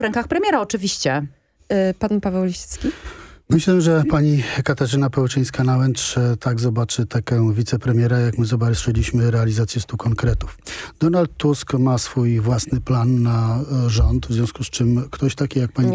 W rękach premiera oczywiście. Pan Paweł Lisiecki? Myślę, że pani Katarzyna Pełczyńska-Nałęcz tak zobaczy taką wicepremiera, jak my zobaczyliśmy realizację 100 konkretów. Donald Tusk ma swój własny plan na rząd, w związku z czym ktoś taki jak pani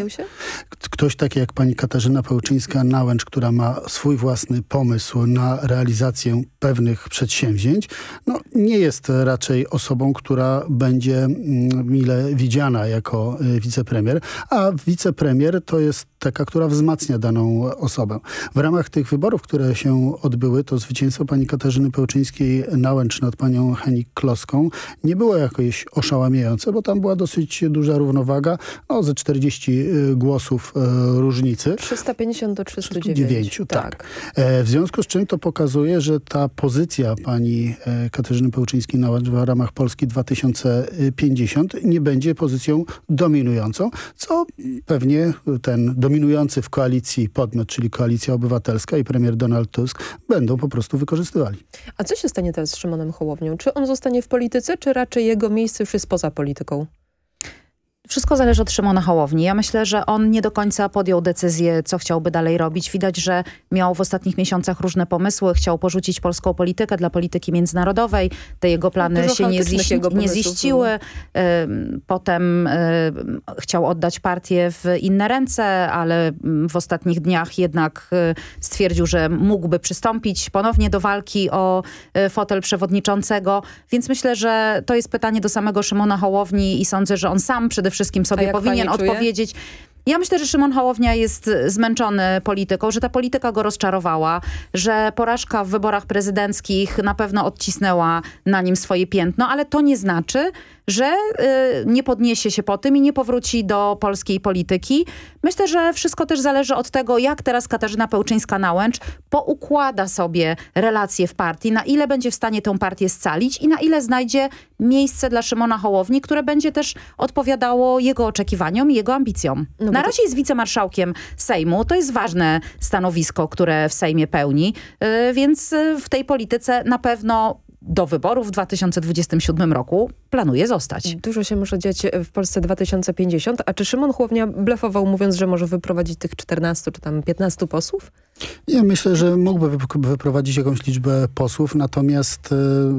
Katarzyna Pełczyńska-Nałęcz, która ma swój własny pomysł na realizację pewnych przedsięwzięć, no nie jest raczej osobą, która będzie mile widziana jako wicepremier, a wicepremier to jest taka, która wzmacnia daną osobę. W ramach tych wyborów, które się odbyły, to zwycięstwo pani Katarzyny Pełczyńskiej-Nałęcz nad panią Hennig-Kloską nie było jakoś oszałamiające, bo tam była dosyć duża równowaga, ze 40 głosów różnicy. 350 do 309. Tak. W związku z czym to pokazuje, że ta pozycja pani Katarzyny Pełczyńskiej-Nałęcz w ramach Polski 2050 nie będzie pozycją dominującą, co pewnie ten dominujący w koalicji podmiot, czyli Koalicja Obywatelska i premier Donald Tusk będą po prostu wykorzystywali. A co się stanie teraz z Szymonem Hołownią? Czy on zostanie w polityce, czy raczej jego miejsce już jest poza polityką? Wszystko zależy od Szymona Hołowni. Ja myślę, że on nie do końca podjął decyzję, co chciałby dalej robić. Widać, że miał w ostatnich miesiącach różne pomysły. Chciał porzucić polską politykę dla polityki międzynarodowej. Te jego plany się nie ziściły. Potem chciał oddać partię w inne ręce, ale w ostatnich dniach jednak stwierdził, że mógłby przystąpić ponownie do walki o fotel przewodniczącego. Więc myślę, że to jest pytanie do samego Szymona Hołowni i sądzę, że on sam przede wszystkim sobie powinien odpowiedzieć. Ja myślę, że Szymon Hołownia jest zmęczony polityką, że ta polityka go rozczarowała, że porażka w wyborach prezydenckich na pewno odcisnęła na nim swoje piętno, ale to nie znaczy, że nie podniesie się po tym i nie powróci do polskiej polityki. Myślę, że wszystko też zależy od tego, jak teraz Katarzyna Pełczyńska-Nałęcz poukłada sobie relacje w partii, na ile będzie w stanie tę partię scalić i na ile znajdzie miejsce dla Szymona Hołowni, które będzie też odpowiadało jego oczekiwaniom i jego ambicjom. Na razie jest wicemarszałkiem Sejmu. To jest ważne stanowisko, które w Sejmie pełni, więc w tej polityce na pewno do wyborów w 2027 roku planuje zostać. Dużo się może dziać w Polsce 2050. A czy Szymon Hołownia blefował, mówiąc, że może wyprowadzić tych 14 czy tam 15 posłów? Ja myślę, że mógłby wyprowadzić jakąś liczbę posłów, natomiast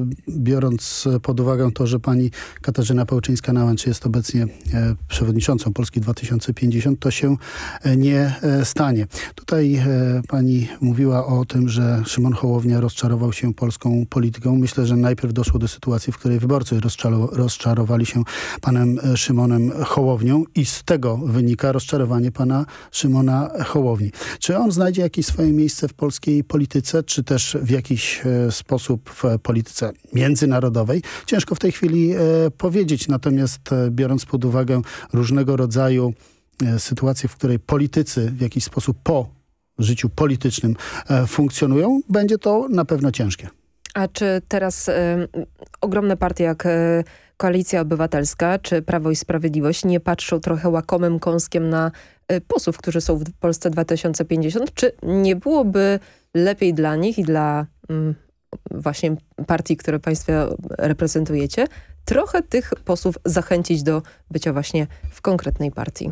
biorąc pod uwagę to, że pani Katarzyna Pełczyńska-Nałęcz jest obecnie przewodniczącą Polski 2050, to się nie stanie. Tutaj pani mówiła o tym, że Szymon Hołownia rozczarował się polską polityką. Myślę, że najpierw doszło do sytuacji, w której wyborcy rozczarowali się panem Szymonem Hołownią i z tego wynika rozczarowanie pana Szymona Hołowni. Czy on znajdzie jakieś swoje miejsce w polskiej polityce, czy też w jakiś sposób w polityce międzynarodowej? Ciężko w tej chwili powiedzieć, natomiast biorąc pod uwagę różnego rodzaju sytuacje, w której politycy w jakiś sposób po życiu politycznym funkcjonują, będzie to na pewno ciężkie. A czy teraz ogromne partie jak Koalicja Obywatelska czy Prawo i Sprawiedliwość nie patrzą trochę łakomym kąskiem na posłów, którzy są w Polsce 2050? Czy nie byłoby lepiej dla nich i dla właśnie partii, które państwo reprezentujecie, trochę tych posłów zachęcić do bycia właśnie w konkretnej partii?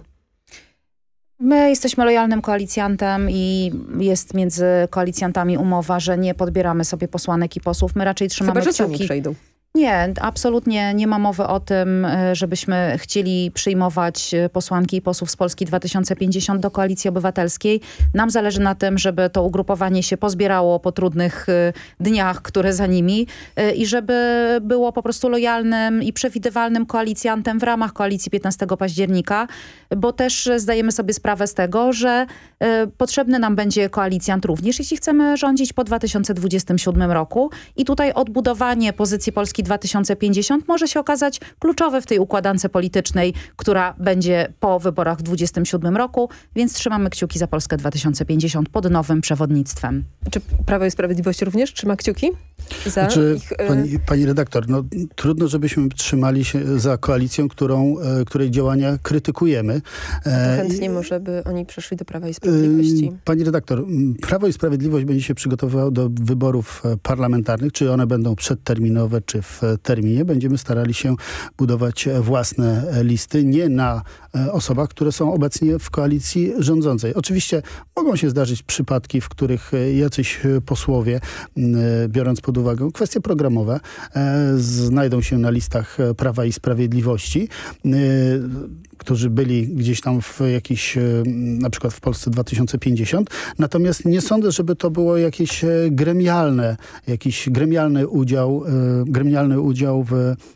My jesteśmy lojalnym koalicjantem i jest między koalicjantami umowa, że nie podbieramy sobie posłanek i posłów. My raczej trzymamy kciuki. Chyba, że sami przejdą. Nie, absolutnie nie ma mowy o tym, żebyśmy chcieli przyjmować posłanki i posłów z Polski 2050 do Koalicji Obywatelskiej. Nam zależy na tym, żeby to ugrupowanie się pozbierało po trudnych dniach, które za nimi i żeby było po prostu lojalnym i przewidywalnym koalicjantem w ramach koalicji 15 października, bo też zdajemy sobie sprawę z tego, że potrzebny nam będzie koalicjant również, jeśli chcemy rządzić po 2027 roku i tutaj odbudowanie pozycji Polski 2050 może się okazać kluczowe w tej układance politycznej, która będzie po wyborach w 2027 roku, więc trzymamy kciuki za Polskę 2050 pod nowym przewodnictwem. Czy Prawo i Sprawiedliwość również trzyma kciuki za ich... Pani redaktor, no trudno, żebyśmy trzymali się za koalicją, której działania krytykujemy. To chętnie może by oni przeszli do Prawa i Sprawiedliwości. Pani redaktor, Prawo i Sprawiedliwość będzie się przygotowywało do wyborów parlamentarnych, czy one będą przedterminowe, czy w w terminie. Będziemy starali się budować własne listy, nie na osobach, które są obecnie w koalicji rządzącej. Oczywiście mogą się zdarzyć przypadki, w których jacyś posłowie, biorąc pod uwagę kwestie programowe, znajdą się na listach Prawa i Sprawiedliwości, którzy byli gdzieś tam w jakiś, na przykład w Polsce 2050. Natomiast nie sądzę, żeby to było jakiś gremialny udział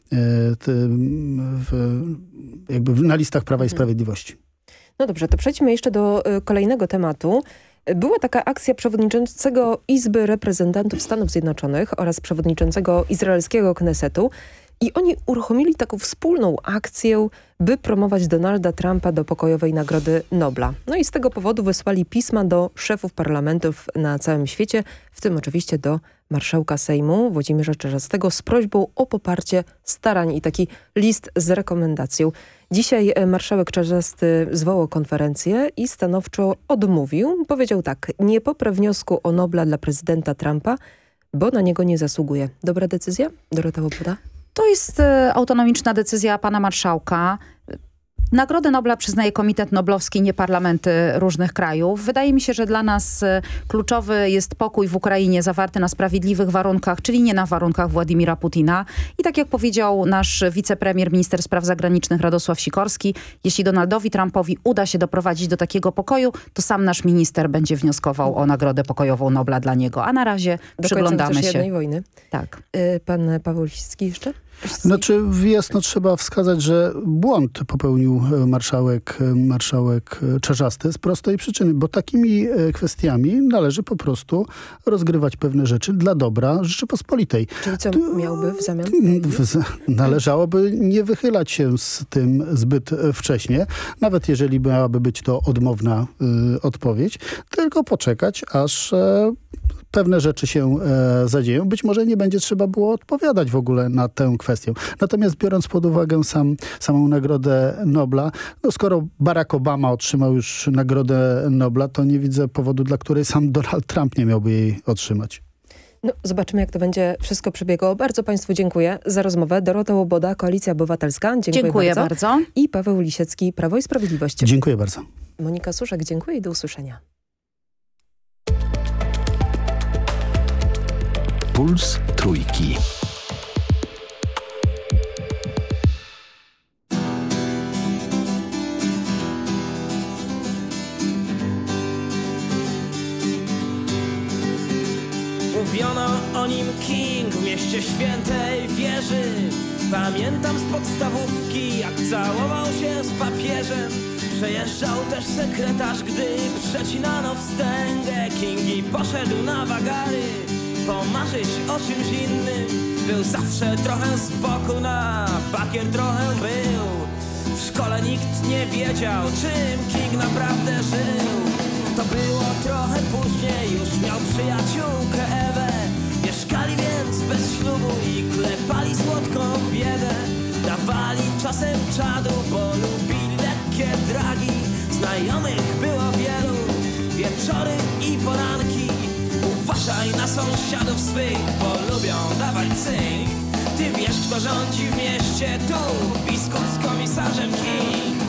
na listach Prawa i Sprawiedliwości. No dobrze, to przejdźmy jeszcze do kolejnego tematu. Była taka akcja przewodniczącego Izby Reprezentantów Stanów Zjednoczonych oraz przewodniczącego izraelskiego Knesetu i oni uruchomili taką wspólną akcję, by promować Donalda Trumpa do pokojowej Nagrody Nobla. No i z tego powodu wysłali pisma do szefów parlamentów na całym świecie, w tym oczywiście do marszałka Sejmu Włodzimierza Czarzastego z prośbą o poparcie starań i taki list z rekomendacją. Dzisiaj marszałek Czarzasty zwołał konferencję i stanowczo odmówił. Powiedział tak: nie poprę wniosku o Nobla dla prezydenta Trumpa, bo na niego nie zasługuje. Dobra decyzja? Dorota Łoboda? To jest autonomiczna decyzja pana marszałka. Nagrodę Nobla przyznaje Komitet Noblowski, nie parlamenty różnych krajów. Wydaje mi się, że dla nas kluczowy jest pokój w Ukrainie zawarty na sprawiedliwych warunkach, czyli nie na warunkach Władimira Putina. I tak jak powiedział nasz wicepremier, minister spraw zagranicznych Radosław Sikorski, jeśli Donaldowi Trumpowi uda się doprowadzić do takiego pokoju, to sam nasz minister będzie wnioskował o Nagrodę Pokojową Nobla dla niego. A na razie przyglądamy się. Jednej wojny. Tak. Pan Paweł Lisicki jeszcze? Znaczy jasno trzeba wskazać, że błąd popełnił marszałek Czarzasty z prostej przyczyny, bo takimi kwestiami należy po prostu rozgrywać pewne rzeczy dla dobra Rzeczypospolitej. Czyli co miałby w zamian? Należałoby nie wychylać się z tym zbyt wcześnie, nawet jeżeli miałaby być to odmowna odpowiedź, tylko poczekać, aż pewne rzeczy się zadzieją. Być może nie będzie trzeba było odpowiadać w ogóle na tę kwestię. Natomiast biorąc pod uwagę samą Nagrodę Nobla, no skoro Barack Obama otrzymał już Nagrodę Nobla, to nie widzę powodu, dla której sam Donald Trump nie miałby jej otrzymać. No, zobaczymy, jak to będzie wszystko przebiegało. Bardzo państwu dziękuję za rozmowę. Dorota Łoboda, Koalicja Obywatelska. Dziękuję bardzo. I Paweł Lisiecki, Prawo i Sprawiedliwość. Dziękuję bardzo. Monika Suszek, dziękuję i do usłyszenia. Puls Trójki. Mówiono o nim King w mieście świętej wieży. Pamiętam z podstawówki, jak całował się z papieżem. Przejeżdżał też sekretarz, gdy przecinano wstęgę. King i poszedł na wagary pomarzyć o czymś innym. Był zawsze trochę z boku, na bakier trochę był. W szkole nikt nie wiedział, czym King naprawdę żył. To było trochę później, już miał przyjaciółkę Ewę. Mieszkali więc bez ślubu i klepali słodką biedę. Dawali czasem czadu, bo lubili lekkie dragi. Znajomych było wielu, wieczory i poranki. Uważaj na sąsiadów swych, bo lubią dawać cynk. Ty wiesz, kto rządzi w mieście, tu biskup z komisarzem King.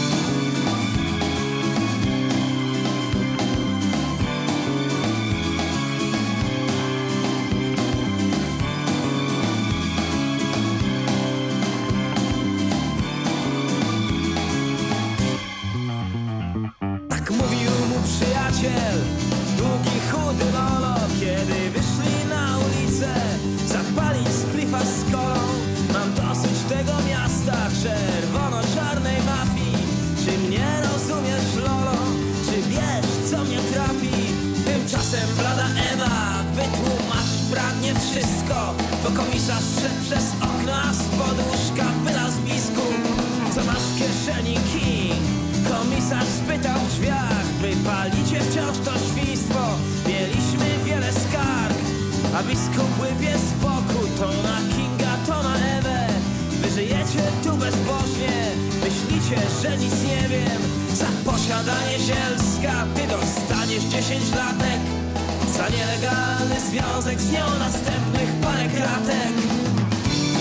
Tak mówił mu przyjaciel, długi, chudy lolo. Kiedy wyszli na ulicę zapalić splifa z kolą. Mam dosyć tego miasta, czerwono-czarnej mafii. Czy mnie rozumiesz, lolo? Czy wiesz, co mnie trapi? Tymczasem blada Ewa wytłumacz pragnie wszystko, bo komisarz szedł przez okno, a spod łóżka wylazł biskup. Co masz w kieszeni, King? Komisarz spytał w drzwiach. Wypalicie wciąż to świństwo. Mieliśmy wiele skarg, a biskup łypie z boku. To na Kinga, to na Ewę. Wy żyjecie tu bezbożnie. Myślicie, że nic nie wiem. Za posiadanie zielska ty dostaniesz 10 latek. Za nielegalny związek z nią następnych parę kratek.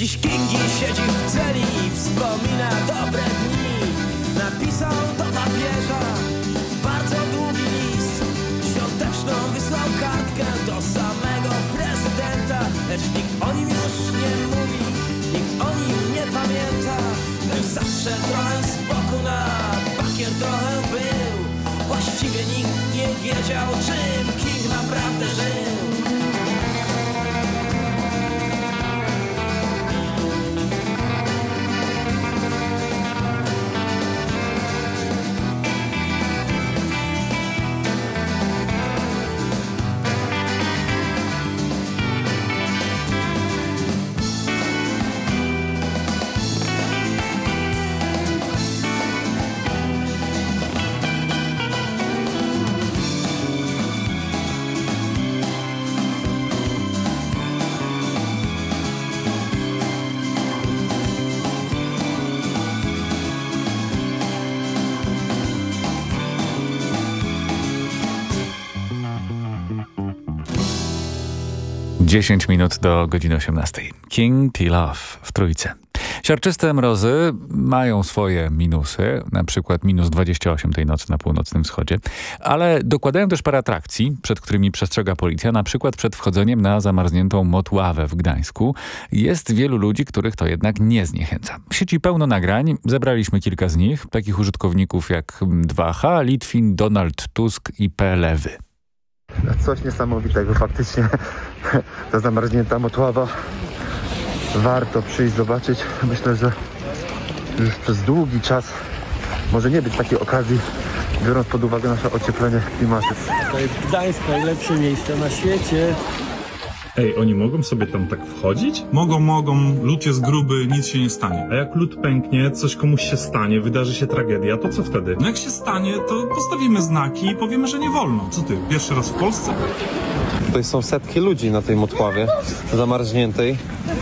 Dziś Kingi siedzi w celi i wspomina dobre dni. Napisał do papieża bardzo długi list. Świąteczną wysłał kartkę do samego prezydenta. Lecz nikt o nim już nie mówi, nikt o nim nie pamięta. Był zawsze trochę spokój, na bakier trochę był. Właściwie nikt nie wiedział, czym King naprawdę żył. Dziesięć minut do godziny 18. King T. Love w Trójce. Siarczyste mrozy mają swoje minusy, na przykład minus 28 tej nocy na północnym wschodzie, ale dokładają też parę atrakcji, przed którymi przestrzega policja, na przykład przed wchodzeniem na zamarzniętą Motławę w Gdańsku. Jest wielu ludzi, których to jednak nie zniechęca. W sieci pełno nagrań, zebraliśmy kilka z nich, takich użytkowników jak 2H, Litwin, Donald Tusk i P. Lewy. Coś niesamowitego faktycznie. Ta zamarznięta Motława. Warto przyjść, zobaczyć. Myślę, że już przez długi czas może nie być takiej okazji, biorąc pod uwagę nasze ocieplenie klimatu. To jest Gdańsk, najlepsze miejsce na świecie. Ej, oni mogą sobie tam tak wchodzić? Mogą. Lód jest gruby, nic się nie stanie. A jak lód pęknie, coś komuś się stanie, wydarzy się tragedia, to co wtedy? No jak się stanie, to postawimy znaki i powiemy, że nie wolno. Co ty, pierwszy raz w Polsce? Tutaj są setki ludzi na tej Motławie zamarzniętej.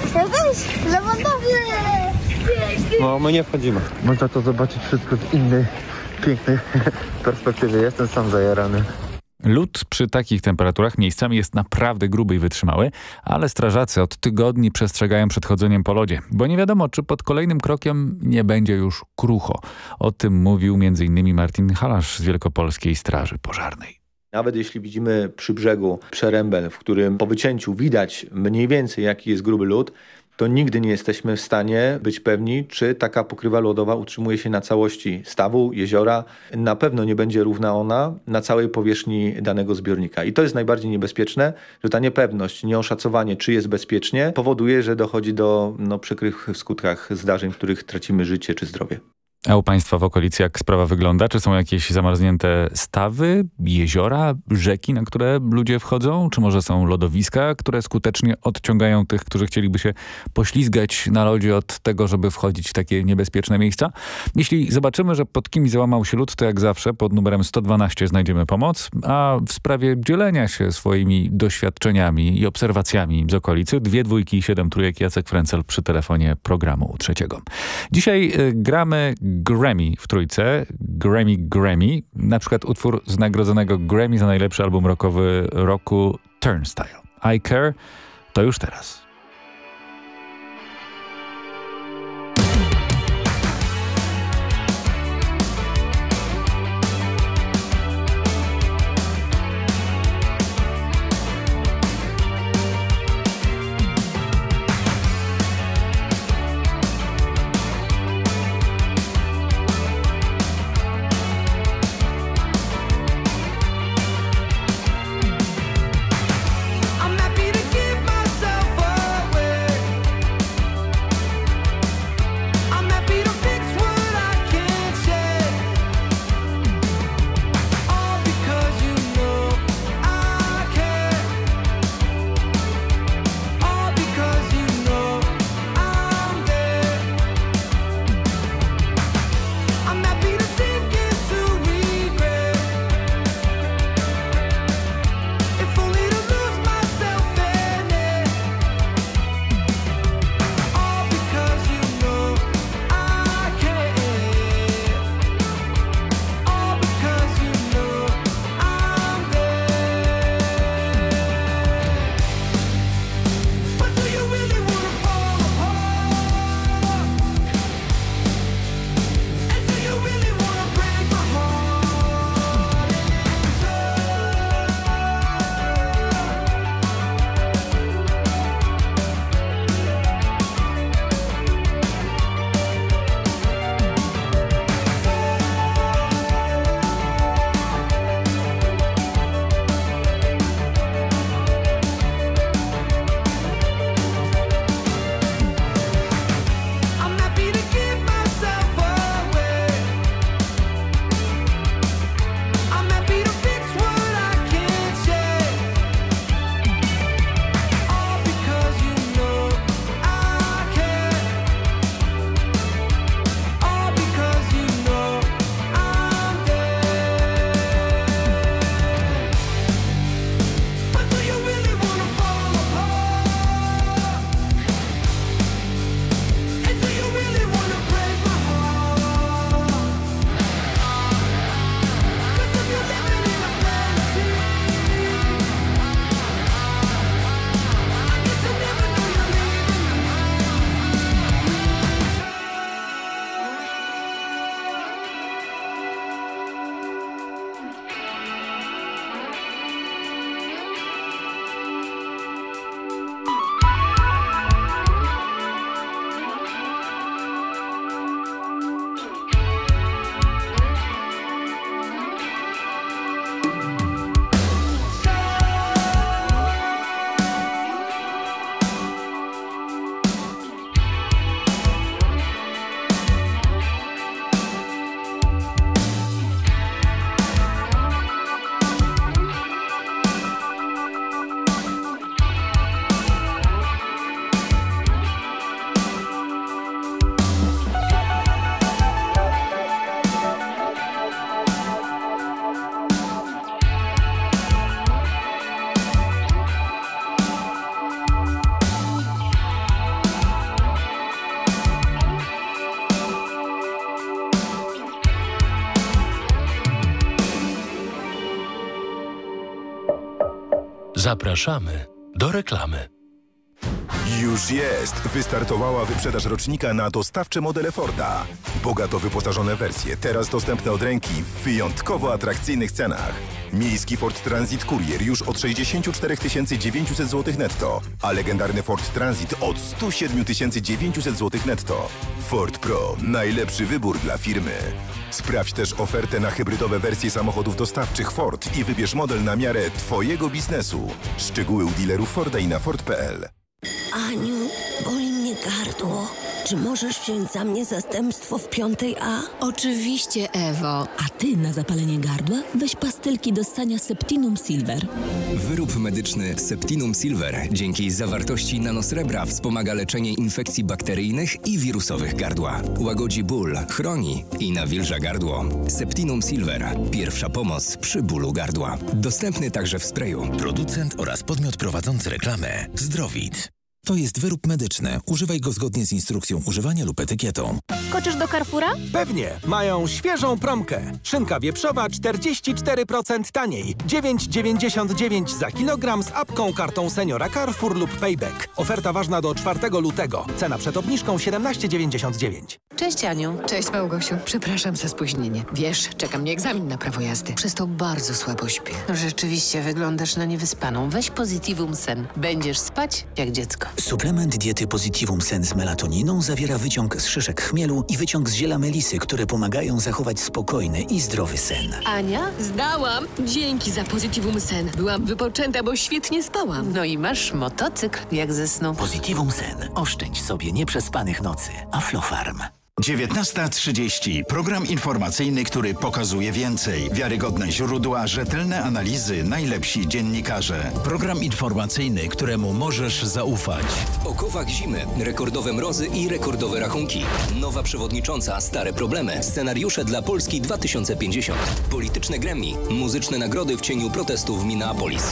No, my nie wchodzimy. Można to zobaczyć wszystko z innej, pięknej perspektywy. Jestem sam zajarany. Lód przy takich temperaturach miejscami jest naprawdę gruby i wytrzymały, ale strażacy od tygodni przestrzegają przed chodzeniem po lodzie, bo nie wiadomo, czy pod kolejnym krokiem nie będzie już krucho. O tym mówił m.in. Martin Halasz z Wielkopolskiej Straży Pożarnej. Nawet jeśli widzimy przy brzegu przerębel, w którym po wycięciu widać mniej więcej jaki jest gruby lód, to nigdy nie jesteśmy w stanie być pewni, czy taka pokrywa lodowa utrzymuje się na całości stawu, jeziora. Na pewno nie będzie równa ona na całej powierzchni danego zbiornika. I to jest najbardziej niebezpieczne, że ta niepewność, nieoszacowanie, czy jest bezpiecznie, powoduje, że dochodzi do przykrych skutkach zdarzeń, w których tracimy życie czy zdrowie. A u państwa w okolicy jak sprawa wygląda? Czy są jakieś zamarznięte stawy, jeziora, rzeki, na które ludzie wchodzą? Czy może są lodowiska, które skutecznie odciągają tych, którzy chcieliby się poślizgać na lodzie od tego, żeby wchodzić w takie niebezpieczne miejsca? Jeśli zobaczymy, że pod kimś załamał się lód, to jak zawsze pod numerem 112 znajdziemy pomoc, a w sprawie dzielenia się swoimi doświadczeniami i obserwacjami z okolicy 2 dwójki i 7 trójek Jacek Frencel przy telefonie programu trzeciego. Dzisiaj gramy Grammy w Trójce, Grammy, na przykład utwór z nagrodzonego Grammy za najlepszy album rockowy roku Turnstile. I Care to już teraz. I'm happy to give myself up. Zapraszamy do reklamy. Już jest! Wystartowała wyprzedaż rocznika na dostawcze modele Forda. Bogato wyposażone wersje, teraz dostępne od ręki w wyjątkowo atrakcyjnych cenach. Miejski Ford Transit Courier już od 64 900 zł netto, a legendarny Ford Transit od 107 900 zł netto. Ford Pro. Najlepszy wybór dla firmy. Sprawdź też ofertę na hybrydowe wersje samochodów dostawczych Ford i wybierz model na miarę Twojego biznesu. Szczegóły u dealerów Forda i na Ford.pl. Aniu, boli mnie gardło. Czy możesz wziąć za mnie zastępstwo w 5A? Oczywiście, Ewo. A ty na zapalenie gardła weź pastylki do ssania Septinum Silver. Wyrób medyczny Septinum Silver dzięki zawartości nanosrebra wspomaga leczenie infekcji bakteryjnych i wirusowych gardła. Łagodzi ból, chroni i nawilża gardło. Septinum Silver. Pierwsza pomoc przy bólu gardła. Dostępny także w sprayu. Producent oraz podmiot prowadzący reklamę Zdrowit. To jest wyrób medyczny. Używaj go zgodnie z instrukcją używania lub etykietą. Skoczysz do Carrefoura? Pewnie. Mają świeżą promkę. Szynka wieprzowa 44% taniej. 9,99 za kilogram z apką, kartą seniora Carrefour lub Payback. Oferta ważna do 4 lutego. Cena przed obniżką 17,99. Cześć Aniu. Cześć Małgosiu. Przepraszam za spóźnienie. Wiesz, czeka mnie egzamin na prawo jazdy. Przez to bardzo słabo śpię. Rzeczywiście wyglądasz na niewyspaną. Weź Positivum Sen. Będziesz spać jak dziecko. Suplement diety Positivum Sen z melatoniną zawiera wyciąg z szyszek chmielu i wyciąg z ziela melisy, które pomagają zachować spokojny i zdrowy sen. Ania? Zdałam. Dzięki za Positivum Sen. Byłam wypoczęta, bo świetnie spałam. No i masz motocykl jak ze snu. Positivum Sen. Oszczędź sobie nieprzespanych nocy. Aflofarm. 19:30. Program informacyjny, który pokazuje więcej. Wiarygodne źródła, rzetelne analizy, najlepsi dziennikarze. Program informacyjny, któremu możesz zaufać. W okowach zimy rekordowe mrozy i rekordowe rachunki. Nowa przewodnicząca, stare problemy. Scenariusze dla Polski 2050. Polityczne gremii. Muzyczne nagrody w cieniu protestów w Minneapolis.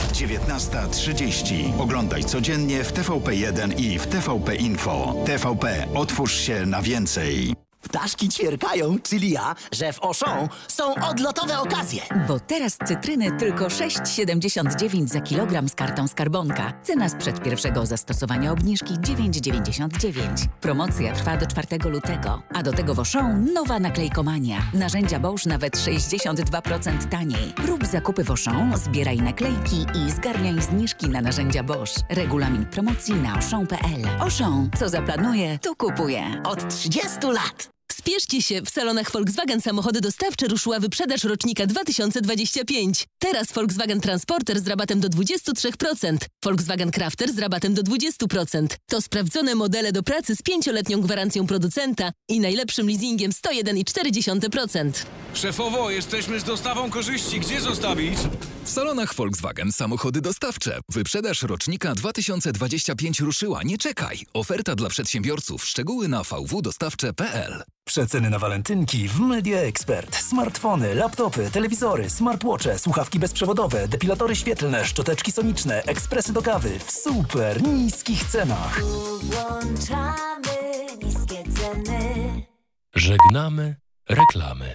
19:30. Oglądaj codziennie w TVP1 i w TVP Info. TVP. Otwórz się na więcej. Ptaszki ćwierkają, czyli ja, że w Auchan są odlotowe okazje. Bo teraz cytryny tylko 6,79 za kilogram z kartą Skarbonka. Cena sprzed pierwszego zastosowania obniżki 9,99. Promocja trwa do 4 lutego. A do tego w Auchan nowa naklejkomania. Narzędzia Bosch nawet 62% taniej. Rób zakupy w Auchan, zbieraj naklejki i zgarniaj zniżki na narzędzia Bosch. Regulamin promocji na auchan.pl. Auchan, co zaplanuje, to kupuje. Od 30 lat. Spieszcie się, w salonach Volkswagen Samochody Dostawcze ruszyła wyprzedaż rocznika 2025. Teraz Volkswagen Transporter z rabatem do 23%, Volkswagen Crafter z rabatem do 20%. To sprawdzone modele do pracy z 5-letnią gwarancją producenta i najlepszym leasingiem 101,4%. Szefowo, jesteśmy z dostawą korzyści. Gdzie zostawić? W salonach Volkswagen Samochody Dostawcze. Wyprzedaż rocznika 2025 ruszyła. Nie czekaj. Oferta dla przedsiębiorców. Szczegóły na vwdostawcze.pl. Przeceny na walentynki w Media Expert. Smartfony, laptopy, telewizory, smartwatche, słuchawki bezprzewodowe, depilatory świetlne, szczoteczki soniczne, ekspresy do kawy w super niskich cenach. Włączamy niskie ceny. Żegnamy reklamy.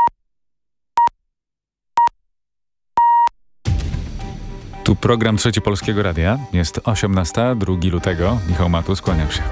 Tu program Trzeci Polskiego Radia. Jest 18, 2 lutego. Michał Matus, kłaniam się.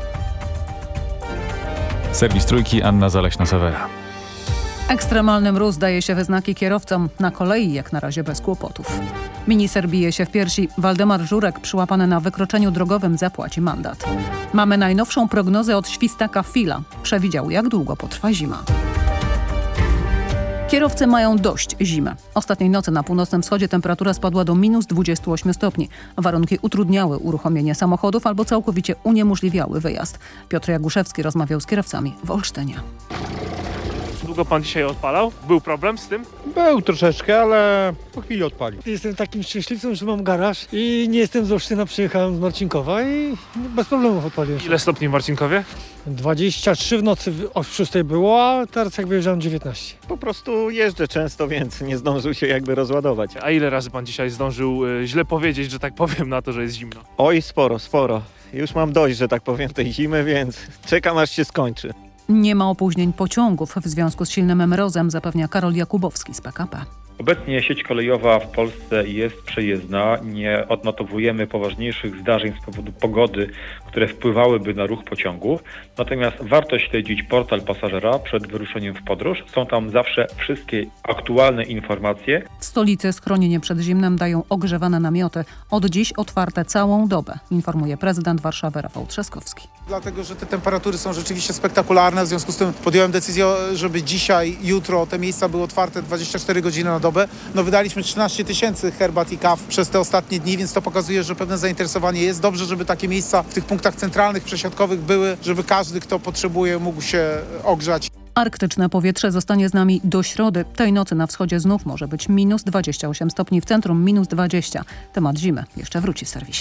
Serwis Trójki, Anna Zaleśna-Sawera. Ekstremalny mróz daje się we znaki kierowcom. Na kolei jak na razie bez kłopotów. Minister bije się w piersi. Waldemar Żurek, przyłapany na wykroczeniu drogowym, zapłaci mandat. Mamy najnowszą prognozę od świstaka Fila. Przewidział, jak długo potrwa zima. Kierowcy mają dość zimy. Ostatniej nocy na północnym wschodzie temperatura spadła do minus 28 stopni. Warunki utrudniały uruchomienie samochodów albo całkowicie uniemożliwiały wyjazd. Piotr Jaguszewski rozmawiał z kierowcami w Olsztynie. Długo pan dzisiaj odpalał? Był problem z tym? Był troszeczkę, ale po chwili odpalił. Jestem takim szczęśliwcem, że mam garaż i nie jestem z Olsztyna, przyjechałem z Marcinkowa i bez problemów odpaliłem. Ile stopni w Marcinkowie? 23 w nocy o 6 było, a teraz jak wyjeżdżam 19. Po prostu jeżdżę często, więc nie zdążył się jakby rozładować. A ile razy pan dzisiaj zdążył źle powiedzieć, że tak powiem, na to, że jest zimno? Oj, sporo. Już mam dość, że tak powiem, tej zimy, więc czekam aż się skończy. Nie ma opóźnień pociągów w związku z silnym mrozem, zapewnia Karol Jakubowski z PKP. Obecnie sieć kolejowa w Polsce jest przejezdna, nie odnotowujemy poważniejszych zdarzeń z powodu pogody, które wpływałyby na ruch pociągów. Natomiast warto śledzić portal pasażera przed wyruszeniem w podróż. Są tam zawsze wszystkie aktualne informacje. W stolicy schronienie przed zimnem dają ogrzewane namioty. Od dziś otwarte całą dobę, informuje prezydent Warszawy Rafał Trzaskowski. Dlatego, że te temperatury są rzeczywiście spektakularne, w związku z tym podjąłem decyzję, żeby dzisiaj, jutro te miejsca były otwarte 24 godziny na dobę. Wydaliśmy 13 000 herbat i kaw przez te ostatnie dni, więc to pokazuje, że pewne zainteresowanie jest. Dobrze, żeby takie miejsca w tych punktach centralnych, przesiadkowych były, żeby każdy, kto potrzebuje, mógł się ogrzać. Arktyczne powietrze zostanie z nami do środy. Tej nocy na wschodzie znów może być minus 28 stopni, w centrum minus 20. Temat zimy jeszcze wróci w serwisie.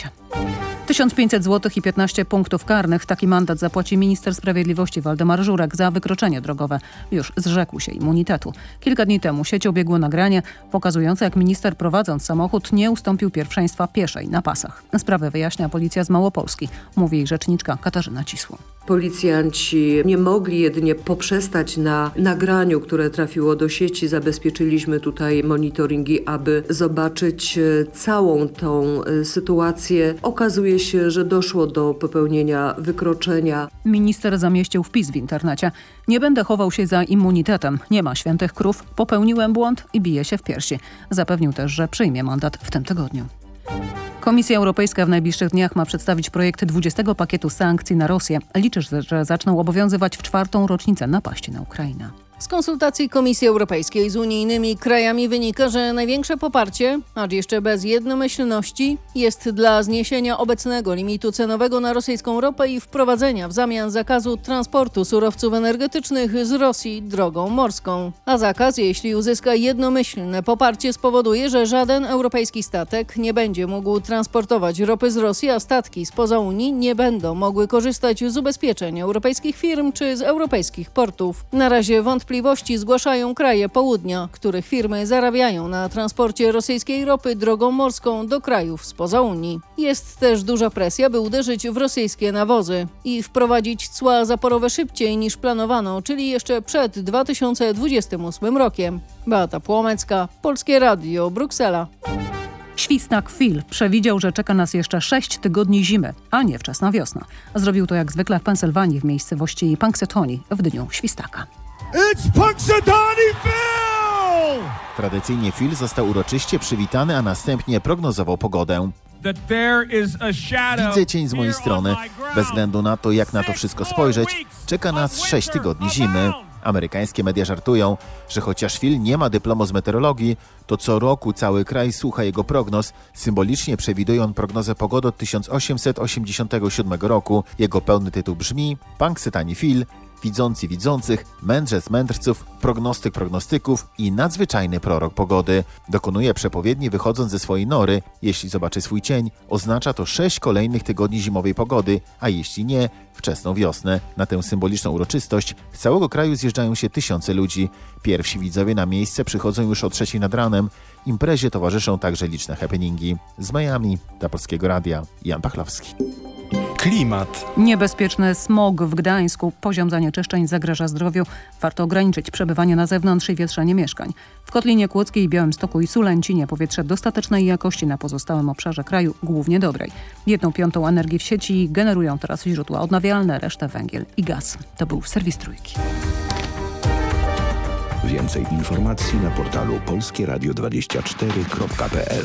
1500 zł i 15 punktów karnych. Taki mandat zapłaci minister sprawiedliwości Waldemar Żurek za wykroczenie drogowe. Już zrzekł się immunitetu. Kilka dni temu sieć obiegło nagranie pokazujące, jak minister prowadząc samochód nie ustąpił pierwszeństwa pieszej na pasach. Sprawę wyjaśnia policja z Małopolski, mówi jej rzeczniczka Katarzyna Cisło. Policjanci nie mogli jedynie poprzestać na nagraniu, które trafiło do sieci. Zabezpieczyliśmy tutaj monitoringi, aby zobaczyć całą tą sytuację. Okazuje się, że doszło do popełnienia wykroczenia. Minister zamieścił wpis w internecie. Nie będę chował się za immunitetem. Nie ma świętych krów. Popełniłem błąd i biję się w piersi. Zapewnił też, że przyjmie mandat w tym tygodniu. Komisja Europejska w najbliższych dniach ma przedstawić projekt 20 pakietu sankcji na Rosję. Liczy, że zaczną obowiązywać w 4. rocznicę napaści na Ukrainę. Z konsultacji Komisji Europejskiej z unijnymi krajami wynika, że największe poparcie, acz jeszcze bez jednomyślności, jest dla zniesienia obecnego limitu cenowego na rosyjską ropę i wprowadzenia w zamian zakazu transportu surowców energetycznych z Rosji drogą morską. A zakaz, jeśli uzyska jednomyślne poparcie, spowoduje, że żaden europejski statek nie będzie mógł transportować ropy z Rosji, a statki spoza Unii nie będą mogły korzystać z ubezpieczeń europejskich firm czy z europejskich portów. Na razie wątpliwości zgłaszają kraje południa, których firmy zarabiają na transporcie rosyjskiej ropy drogą morską do krajów spoza Unii. Jest też duża presja, by uderzyć w rosyjskie nawozy i wprowadzić cła zaporowe szybciej niż planowano, czyli jeszcze przed 2028 rokiem. Beata Płomecka, Polskie Radio, Bruksela. Świstak Phil przewidział, że czeka nas jeszcze 6 tygodni zimy, a nie wczesna wiosna. Zrobił to jak zwykle w Pensylwanii w miejscowości Punxsutawney w dniu świstaka. It's Punxsutawney Phil! Tradycyjnie Phil został uroczyście przywitany, a następnie prognozował pogodę. Widzę cień z mojej strony. Bez względu na to, jak na to wszystko spojrzeć, czeka nas 6 tygodni zimy. Amerykańskie media żartują, że chociaż Phil nie ma dyplomu z meteorologii, to co roku cały kraj słucha jego prognoz. Symbolicznie przewiduje on prognozę pogody od 1887 roku. Jego pełny tytuł brzmi Punxsutawney Phil, widzący widzących, mędrzec mędrców, prognostyk prognostyków i nadzwyczajny prorok pogody. Dokonuje przepowiedni wychodząc ze swojej nory. Jeśli zobaczy swój cień, oznacza to 6 kolejnych tygodni zimowej pogody, a jeśli nie, wczesną wiosnę. Na tę symboliczną uroczystość z całego kraju zjeżdżają się tysiące ludzi. Pierwsi widzowie na miejsce przychodzą już o 3:00 nad ranem. Imprezie towarzyszą także liczne happeningi. Z Miami dla Polskiego Radia Jan Pachlowski. Klimat. Niebezpieczny smog w Gdańsku. Poziom zanieczyszczeń zagraża zdrowiu. Warto ograniczyć przebywanie na zewnątrz i wietrzenie mieszkań. W Kotlinie Kłodzkiej, Białymstoku i Sulęcinie powietrze dostatecznej jakości, na pozostałym obszarze kraju głównie dobrej. 1/5 energii w sieci generują teraz źródła odnawialne, resztę węgiel i gaz. To był serwis Trójki. Więcej informacji na portalu polskieradio24.pl.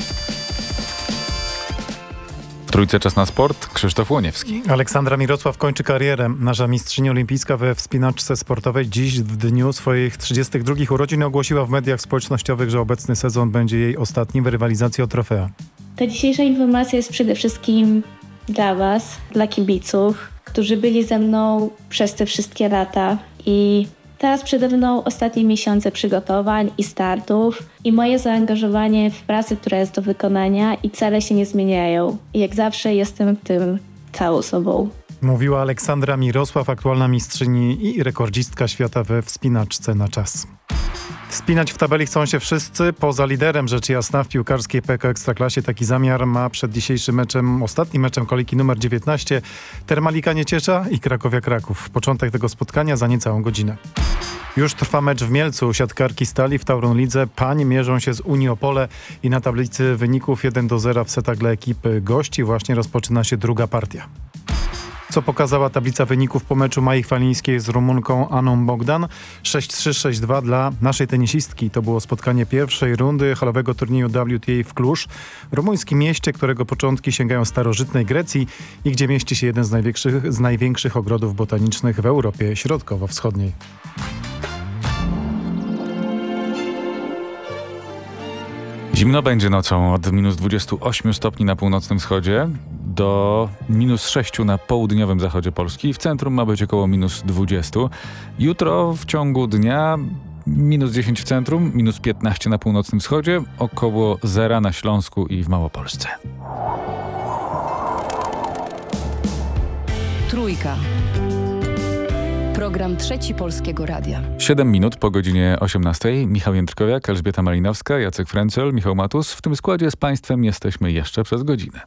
W Trójce czas na sport. Krzysztof Łoniewski. Aleksandra Mirosław kończy karierę. Nasza mistrzyni olimpijska we wspinaczce sportowej dziś w dniu swoich 32 urodzin ogłosiła w mediach społecznościowych, że obecny sezon będzie jej ostatnim w rywalizacji o trofea. Ta dzisiejsza informacja jest przede wszystkim dla Was, dla kibiców, którzy byli ze mną przez te wszystkie lata i teraz przede mną ostatnie miesiące przygotowań i startów i moje zaangażowanie w pracę, która jest do wykonania i cele się nie zmieniają. I jak zawsze jestem w tym całą sobą. Mówiła Aleksandra Mirosław, aktualna mistrzyni i rekordzistka świata we wspinaczce na czas. Wspinać w tabeli chcą się wszyscy, poza liderem rzecz jasna w piłkarskiej PK Ekstraklasie. Taki zamiar ma przed dzisiejszym meczem, ostatnim meczem kolejki numer 19 Termalika Nieciesza i Krakowia Kraków. Początek tego spotkania za niecałą godzinę. Już trwa mecz w Mielcu. Siatkarki Stali w Tauron Lidze pań mierzą się z Unii Opole i na tablicy wyników 1-0 w setach dla ekipy gości właśnie rozpoczyna się druga partia. Co pokazała tablica wyników po meczu Mai Chwalińskiej z Rumunką Aną Bogdan? 6-3, 6-2 dla naszej tenisistki. To było spotkanie pierwszej rundy halowego turnieju WTA w Kluż, rumuńskim mieście, którego początki sięgają starożytnej Grecji i gdzie mieści się jeden z największych ogrodów botanicznych w Europie Środkowo-Wschodniej. Zimno będzie nocą od minus 28 stopni na północnym wschodzie do minus 6 na południowym zachodzie Polski. W centrum ma być około minus 20. Jutro w ciągu dnia minus 10 w centrum, minus 15 na północnym wschodzie, około 0 na Śląsku i w Małopolsce. Trójka. Program Trzeci Polskiego Radia. 7 minut po godzinie 18. Michał Jędrkowiak, Elżbieta Malinowska, Jacek Frencel, Michał Matus. W tym składzie z Państwem jesteśmy jeszcze przez godzinę.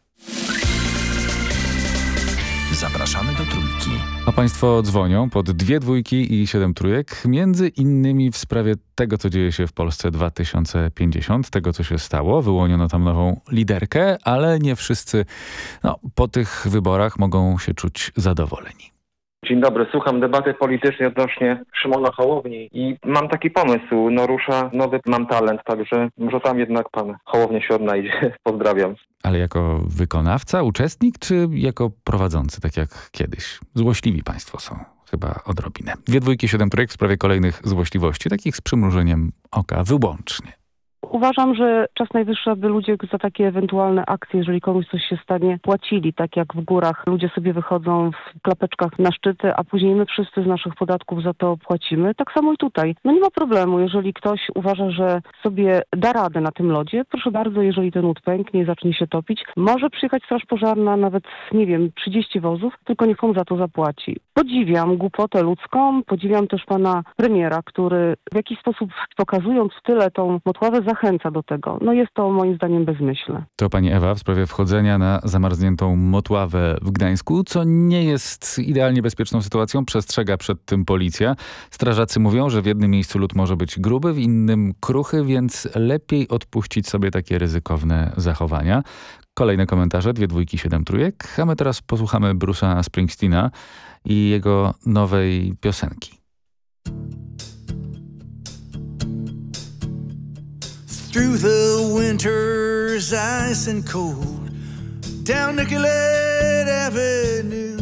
Zapraszamy do Trójki. A Państwo dzwonią pod 2 dwójki i 7 trójek, między innymi w sprawie tego, co dzieje się w Polsce 2050, tego, co się stało. Wyłoniono tam nową liderkę, ale nie wszyscy po tych wyborach mogą się czuć zadowoleni. Dzień dobry, słucham debaty politycznej odnośnie Szymona Hołowni i mam taki pomysł, rusza nowy Mam Talent, także może tam jednak pan Hołownia się odnajdzie. Pozdrawiam. Ale jako wykonawca, uczestnik, czy jako prowadzący, tak jak kiedyś? Złośliwi państwo są chyba odrobinę. 2 dwójki, 7 trójek w sprawie kolejnych złośliwości, takich z przymrużeniem oka wyłącznie. Uważam, że czas najwyższy, aby ludzie za takie ewentualne akcje, jeżeli komuś coś się stanie, płacili. Tak jak w górach ludzie sobie wychodzą w klapeczkach na szczyty, a później my wszyscy z naszych podatków za to płacimy. Tak samo i tutaj. Nie ma problemu, jeżeli ktoś uważa, że sobie da radę na tym lodzie, proszę bardzo, jeżeli ten lód pęknie i zacznie się topić, może przyjechać straż pożarna, nawet, 30 wozów, tylko niech on za to zapłaci. Podziwiam głupotę ludzką, podziwiam też pana premiera, który w jakiś sposób, pokazując w tyle tą motławę, zachęca do tego. Jest to moim zdaniem bezmyślne. To pani Ewa w sprawie wchodzenia na zamarzniętą motławę w Gdańsku, co nie jest idealnie bezpieczną sytuacją. Przestrzega przed tym policja. Strażacy mówią, że w jednym miejscu lód może być gruby, w innym kruchy, więc lepiej odpuścić sobie takie ryzykowne zachowania. Kolejne komentarze, 2 dwójki, 7 trójek. A my teraz posłuchamy Bruce'a Springsteena i jego nowej piosenki. Through the winter's ice and cold, down Nicollet Avenue,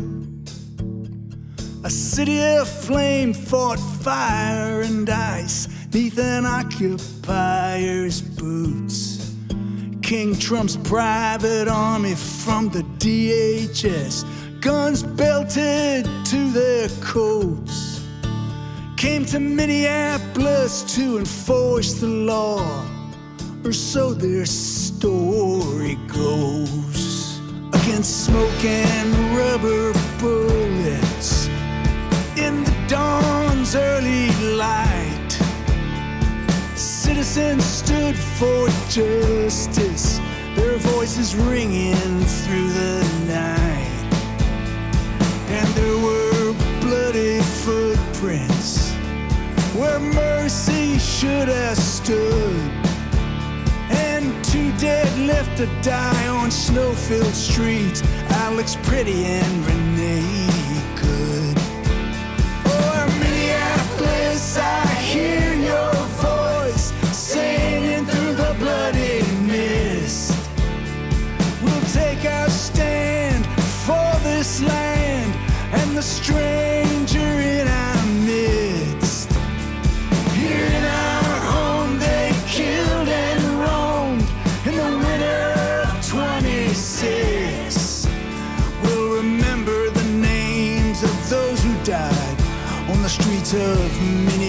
a city of flame fought fire and ice neath an occupier's boots. King Trump's private army from the DHS, guns belted to their coats, came to Minneapolis to enforce the law, or so their story goes. Against smoke and rubber bullets in the dawn's early light, citizens stood for justice, their voices ringing through the night. And there were bloody footprints where mercy should have stood, and 2 dead left to die on snow-filled streets, Alex Pretty and Renee Good. Oh, Minneapolis, I hear your voice singing through the bloody mist. We'll take our stand for this land and the stranger in our midst. Here in our home they killed and roamed in the winter of 26. We'll remember the names of those who died on the streets of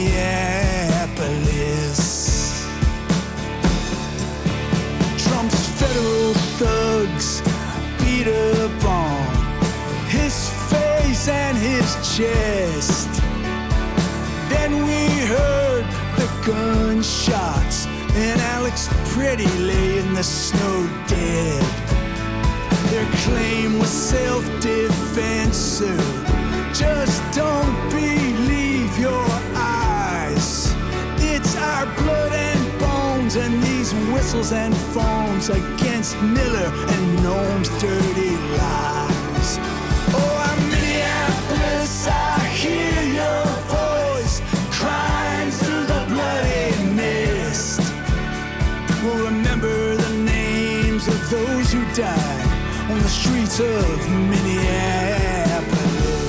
Minneapolis. Trump's federal thugs beat upon his face and his chest. Then we heard the gun shots, and Alex Pretty lay in the snow dead. Their claim was self-defense, so just don't believe your eyes. It's our blood and bones and these whistles and foams against Miller and Noam's dirty lies. Oh, I'm Minneapolis, I hear your voice crying through the bloody mist. We'll remember the names of those who died on the streets of Minneapolis.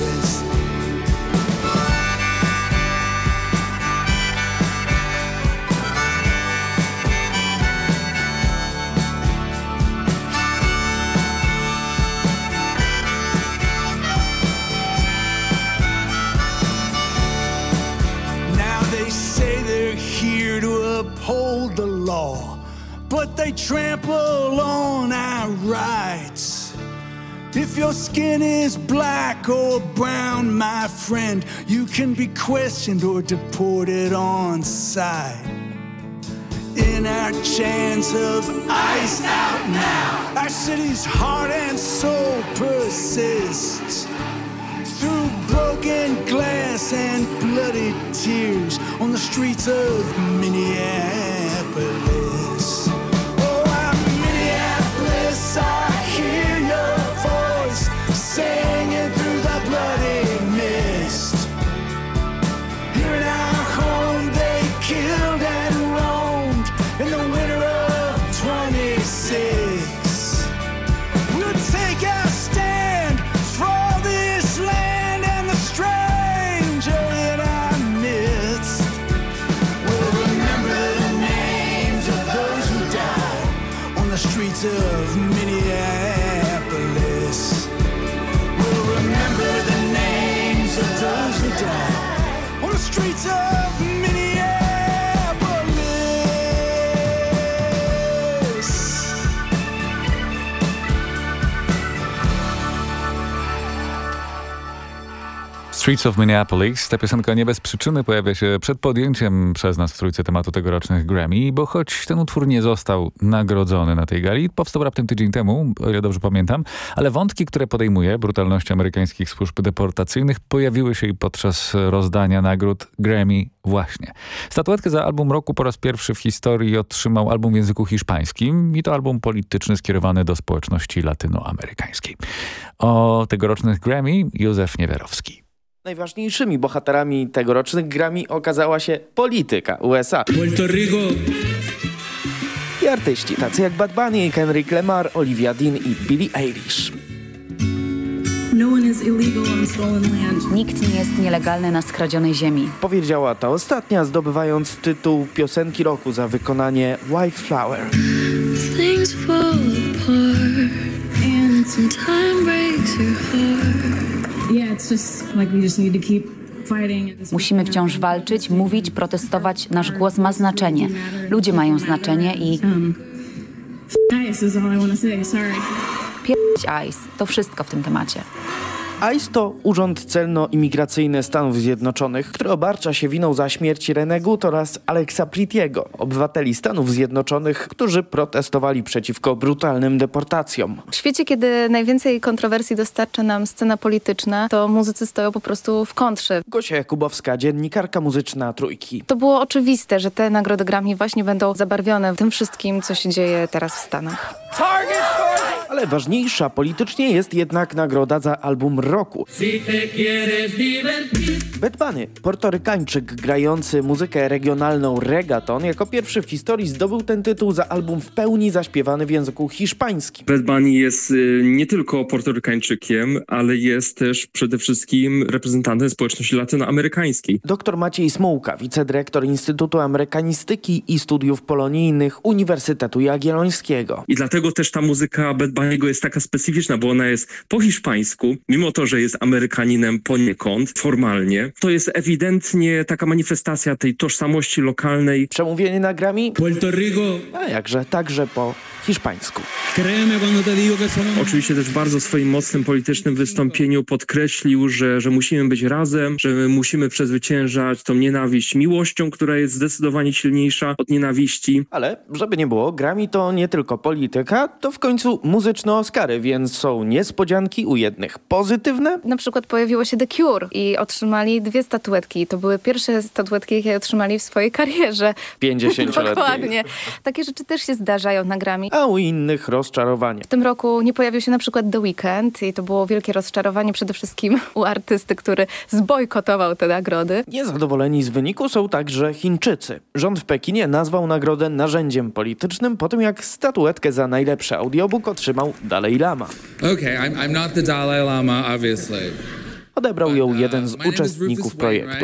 Uphold the law, but they trample on our rights. If your skin is black or brown, my friend, you can be questioned or deported on sight. In our chance of ice out now, our city's heart and soul persists. Through broken glass and bloody tears on the streets of Minneapolis. Oh, I'm Minneapolis, I hear your voice singing through the bloody mist. Here in our home they killed and roamed in the winter of 26. We'll take our stand for this land and the stranger in our midst. We'll remember the names of those who died on the streets of Minneapolis. We'll remember the names of those who died on the streets of Minneapolis. Streets of Minneapolis. Ta piosenka nie bez przyczyny pojawia się przed podjęciem przez nas w trójce tematu tegorocznych Grammy, bo choć ten utwór nie został nagrodzony na tej gali, powstał raptem tydzień temu, o ile dobrze pamiętam, ale wątki, które podejmuje, brutalność amerykańskich służb deportacyjnych, pojawiły się i podczas rozdania nagród Grammy właśnie. Statuetkę za album roku po raz pierwszy w historii otrzymał album w języku hiszpańskim i to album polityczny skierowany do społeczności latynoamerykańskiej. O tegorocznych Grammy Józef Niewiarowski. Najważniejszymi bohaterami tegorocznych Grammy okazała się polityka USA. Puerto Rico. I artyści tacy jak Bad Bunny, Kendrick Lamar, Olivia Dean i Billie Eilish. Nikt nie jest nielegalny na skradzionej ziemi. Powiedziała ta ostatnia, zdobywając tytuł piosenki roku za wykonanie White Flower. Things fall apart and some time breaks your heart. Musimy wciąż walczyć, mówić, protestować. Nasz głos ma znaczenie. Ludzie mają znaczenie i... ICE. To wszystko w tym temacie. ICE to Urząd Celno-Imigracyjny Stanów Zjednoczonych, który obarcza się winą za śmierć René Good oraz Alexa Prettiego, obywateli Stanów Zjednoczonych, którzy protestowali przeciwko brutalnym deportacjom. W świecie, kiedy najwięcej kontrowersji dostarcza nam scena polityczna, to muzycy stoją po prostu w kontrze. Gosia Jakubowska, dziennikarka muzyczna Trójki. To było oczywiste, że te nagrody Grammy właśnie będą zabarwione tym wszystkim, co się dzieje teraz w Stanach. Ale ważniejsza politycznie jest jednak nagroda za album roku. Bad Bunny, portorykańczyk grający muzykę regionalną reggaeton, jako pierwszy w historii zdobył ten tytuł za album w pełni zaśpiewany w języku hiszpańskim. Bad Bunny jest nie tylko portorykańczykiem, ale jest też przede wszystkim reprezentantem społeczności latynoamerykańskiej. Dr Maciej Smułka, wicedyrektor Instytutu Amerykanistyki i Studiów Polonijnych Uniwersytetu Jagiellońskiego. I dlatego też ta muzyka Bad osoba jego jest taka specyficzna, bo ona jest po hiszpańsku, mimo to, że jest Amerykaninem poniekąd, formalnie. To jest ewidentnie taka manifestacja tej tożsamości lokalnej. Przemówienie na Grammy? Puerto Rico. A jakże, także po hiszpańsku. Oczywiście też bardzo w swoim mocnym politycznym wystąpieniu podkreślił, że musimy być razem, że musimy przezwyciężać tą nienawiść miłością, która jest zdecydowanie silniejsza od nienawiści. Ale żeby nie było, Grammy to nie tylko polityka, to w końcu muzyczne Oscary, więc są niespodzianki u jednych pozytywne. Na przykład pojawiło się The Cure i otrzymali 2 statuetki. To były pierwsze statuetki, jakie otrzymali w swojej karierze. 50-letniej. Dokładnie. Takie rzeczy też się zdarzają na Grammy. A u innych rozczarowanie. W tym roku nie pojawił się na przykład The Weeknd i to było wielkie rozczarowanie przede wszystkim u artysty, który zbojkotował te nagrody. Niezadowoleni z wyniku są także Chińczycy. Rząd w Pekinie nazwał nagrodę narzędziem politycznym po tym, jak statuetkę za najlepszy audiobook otrzymał Dalai Lama. Okay, I'm not the Dalai Lama, obviously. Odebrał ją jeden z uczestników projektu.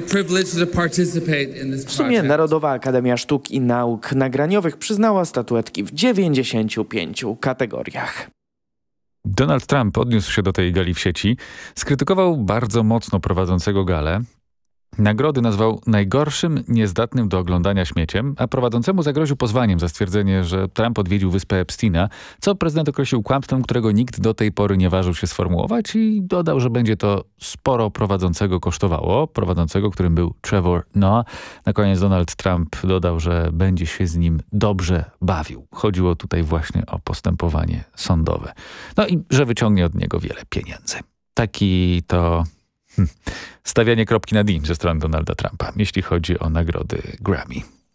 W sumie Narodowa Akademia Sztuk i Nauk Nagraniowych przyznała statuetki w 95 kategoriach. Donald Trump odniósł się do tej gali w sieci, skrytykował bardzo mocno prowadzącego galę. Nagrody nazwał najgorszym, niezdatnym do oglądania śmieciem, a prowadzącemu zagroził pozwaniem za stwierdzenie, że Trump odwiedził wyspę Epsteina, co prezydent określił kłamstwem, którego nikt do tej pory nie ważył się sformułować i dodał, że będzie to sporo prowadzącego kosztowało, prowadzącego, którym był Trevor Noah. Na koniec Donald Trump dodał, że będzie się z nim dobrze bawił. Chodziło tutaj właśnie o postępowanie sądowe. No i że wyciągnie od niego wiele pieniędzy. Taki to stawianie kropki nad i ze strony Donalda Trumpa, jeśli chodzi o nagrody Grammy.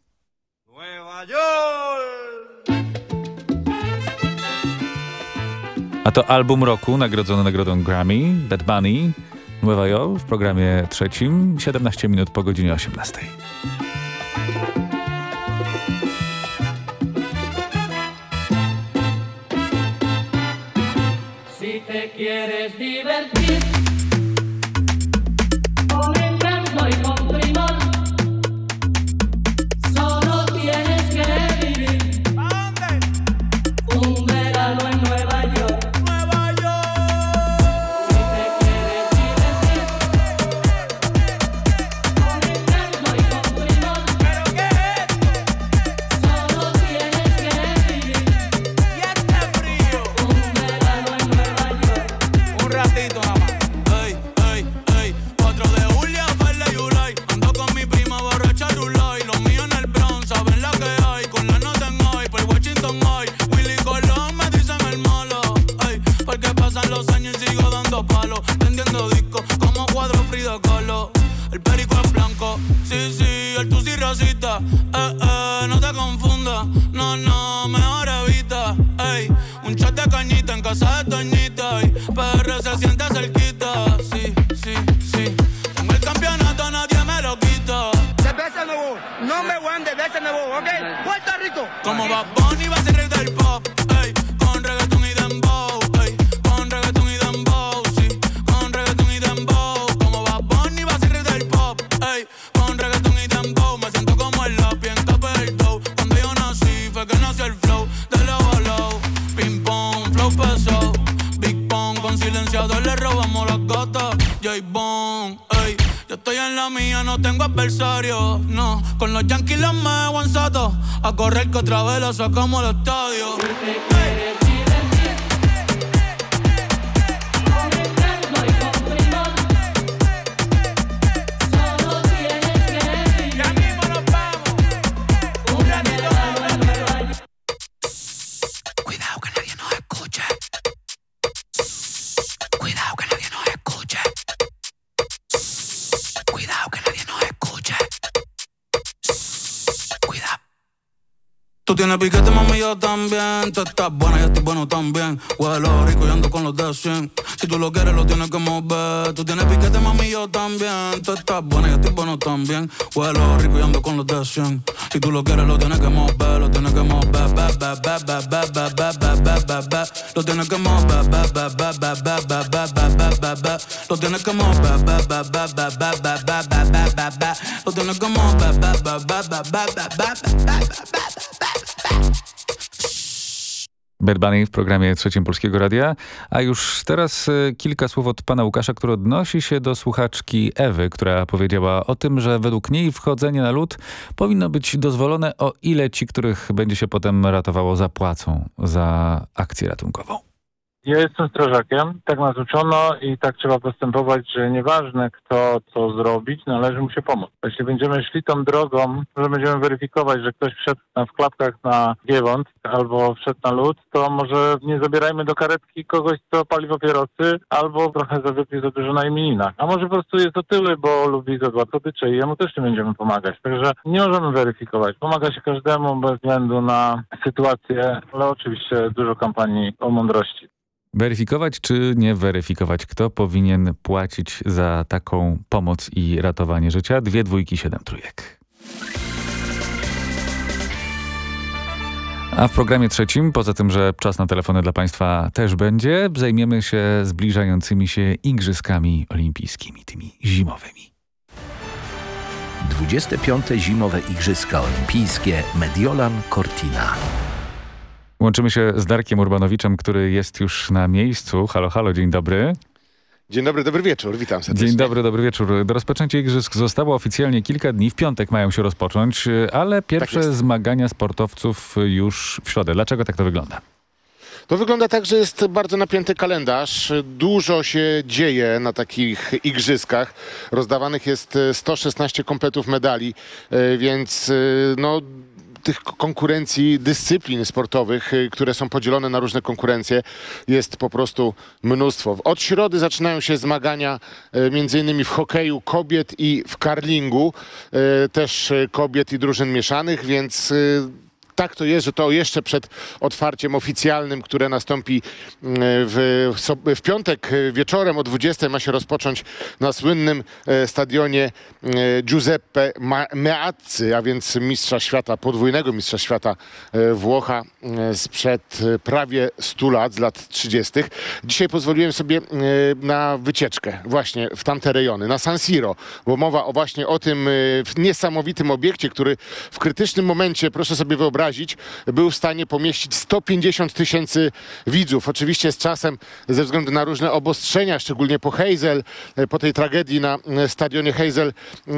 A to album roku nagrodzony nagrodą Grammy, Bad Bunny, Nueva York w programie trzecim, 17 minut po godzinie 18. Si te quieres divertir. No te confundas, no, mejor evita. Ey, un shot de cañita en casa de Toñita. Y PR se siente cerquita. Sí. Tengo el campeonato, nadie me lo quita. Cerveza nuevo, no me voy de cerveza nuevo, ¿ok? Puerto Rico. Como Bad Bunny va a ser rey del pop. Ey, con reggaetón y dembow. Ey, con reggaetón y dembow. Sí, con reggaetón y dembow. Como Bad Bunny va a ser rey del pop. Ey, con reggaetón y dembow. Me siento como el lápiz en tope del dough. Cuando yo nací fue que nació el flow de low a low. Ping pong, flow pesado. Big Pong, con silenciador le robamos las gatas. J-Bone, ey. Yo estoy en la mía, no tengo adversario. No, con los Yankees los me aguanzato. A correr que otra vez la sacamos al estadio. Tú tienes piquete, mami, yo también. Tú estás buena, yo estoy bueno también. Huelo rico y ando con los de 100. Si tú lo quieres, lo tienes que mover. Tú tienes piquete, mami, yo también. Tú estás buena, yo estoy bueno también. Huelo rico y ando con los de 100. Si tú lo quieres, lo tienes que mover. Lo tienes que mover. Lo tienes que mover. Lo tienes que mover. Lo tienes que mover. Bad Bunny w programie Trzecim Polskiego Radia. A już teraz kilka słów od pana Łukasza, który odnosi się do słuchaczki Ewy, która powiedziała o tym, że według niej wchodzenie na lód powinno być dozwolone, o ile ci, których będzie się potem ratowało, zapłacą za akcję ratunkową. Ja jestem strażakiem, tak nas uczono i tak trzeba postępować, że nieważne kto co zrobić, należy mu się pomóc. Jeśli będziemy szli tą drogą, że będziemy weryfikować, że ktoś wszedł w klapkach na Giewont albo wszedł na lód, to może nie zabierajmy do karetki kogoś, kto pali papierosy albo trochę wypił za dużo na imieninach. A może po prostu jest otyły, bo lubi za zła słodycze i jemu też nie będziemy pomagać. Także nie możemy weryfikować. Pomaga się każdemu bez względu na sytuację, ale oczywiście dużo kampanii o mądrości. Weryfikować czy nie weryfikować? Kto powinien płacić za taką pomoc i ratowanie życia? 2 dwójki, 7 trójek. A w programie trzecim, poza tym, że czas na telefony dla Państwa też będzie, zajmiemy się zbliżającymi się Igrzyskami Olimpijskimi, tymi zimowymi. 25. Zimowe Igrzyska Olimpijskie Mediolan Cortina. Łączymy się z Darkiem Urbanowiczem, który jest już na miejscu. Halo, halo, dzień dobry. Dzień dobry, dobry wieczór, witam serdecznie. Dzień dobry, dobry wieczór. Do rozpoczęcia igrzysk zostało oficjalnie kilka dni, w piątek mają się rozpocząć, ale pierwsze zmagania sportowców już w środę. Dlaczego tak to wygląda? To wygląda tak, że jest bardzo napięty kalendarz. Dużo się dzieje na takich igrzyskach. Rozdawanych jest 116 kompletów medali, więc no... tych konkurencji, dyscyplin sportowych, które są podzielone na różne konkurencje, jest po prostu mnóstwo. Od środy zaczynają się zmagania między innymi w hokeju kobiet i w curlingu, też kobiet i drużyn mieszanych, więc tak to jest, że to jeszcze przed otwarciem oficjalnym, które nastąpi w piątek wieczorem o 20 ma się rozpocząć na słynnym stadionie Giuseppe Meazzi, a więc mistrza świata, podwójnego mistrza świata Włocha sprzed prawie 100 lat, z lat 30. Dzisiaj pozwoliłem sobie na wycieczkę właśnie w tamte rejony, na San Siro, bo mowa właśnie o tym niesamowitym obiekcie, który w krytycznym momencie, proszę sobie wyobrazić, był w stanie pomieścić 150 000 widzów. Oczywiście z czasem, ze względu na różne obostrzenia, szczególnie po Heysel, po tej tragedii na stadionie Heysel,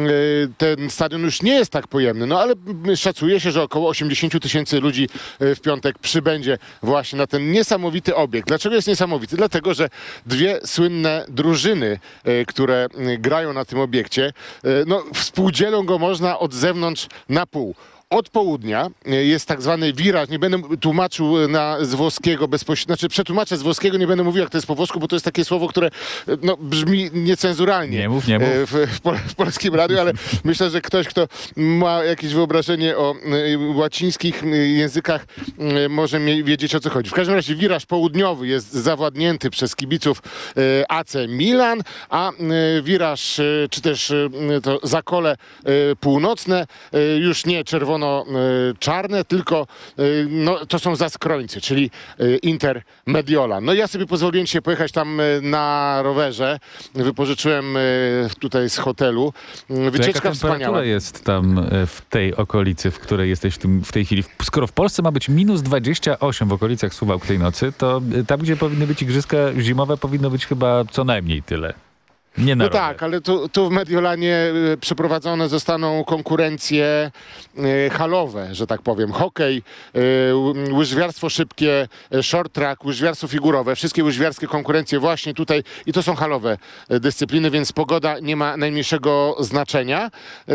ten stadion już nie jest tak pojemny, no ale szacuje się, że około 80 000 ludzi w piątek przybędzie właśnie na ten niesamowity obiekt. Dlaczego jest niesamowity? Dlatego, że dwie słynne drużyny, które grają na tym obiekcie, no, współdzielą go można od zewnątrz na pół. Od południa jest tak zwany wiraż, nie będę tłumaczył z włoskiego bezpośrednio, znaczy przetłumaczę z włoskiego, nie będę mówił jak to jest po włosku, bo to jest takie słowo, które no, brzmi niecenzuralnie nie mów. W polskim radiu, ale myślę, że ktoś, kto ma jakieś wyobrażenie o łacińskich językach, może wiedzieć o co chodzi. W każdym razie wiraż południowy jest zawładnięty przez kibiców AC Milan, a wiraż, czy też to zakole północne, już nie czerwono-czarne, tylko no, to są zaskrońcy, czyli Inter Mediolan. No ja sobie pozwoliłem się pojechać tam na rowerze, wypożyczyłem tutaj z hotelu. Wycieczka wspaniała. Jaka jest tam w tej okolicy, w której jesteś w tej chwili? Skoro w Polsce ma być minus 28 w okolicach Suwałk tej nocy, to tam, gdzie powinny być igrzyska zimowe, powinno być chyba co najmniej tyle. No tak, ale tu w Mediolanie przeprowadzone zostaną konkurencje halowe, że tak powiem. Hokej, łyżwiarstwo szybkie, short track, łyżwiarstwo figurowe. Wszystkie łyżwiarskie konkurencje właśnie tutaj i to są halowe dyscypliny, więc pogoda nie ma najmniejszego znaczenia.